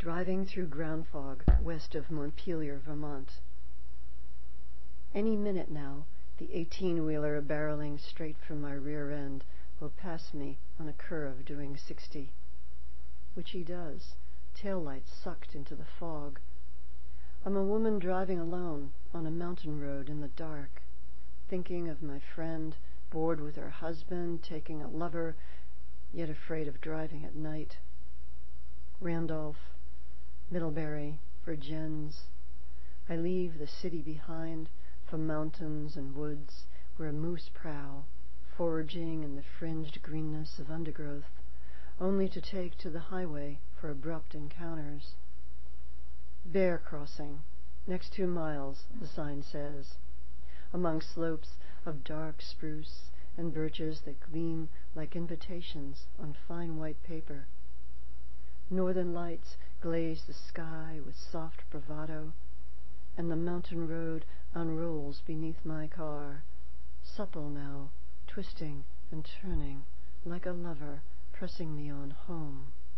driving through ground fog west of Montpelier, Vermont. Any minute now, the 18-wheeler barreling straight from my rear end will pass me on a curve doing 60. Which he does, taillights sucked into the fog. I'm a woman driving alone on a mountain road in the dark, thinking of my friend, bored with her husband, taking a lover, yet afraid of driving at night. Randolph, Middlebury, Vergennes. I leave the city behind for mountains and woods where moose prowl, foraging in the fringed greenness of undergrowth, only to take to the highway for abrupt encounters. Bear crossing, next 2 miles, the sign says, among slopes of dark spruce and birches that gleam like invitations on fine white paper. Northern lights glaze the sky with soft bravado, and the mountain road unrolls beneath my car, supple now, twisting and turning like a lover pressing me on home.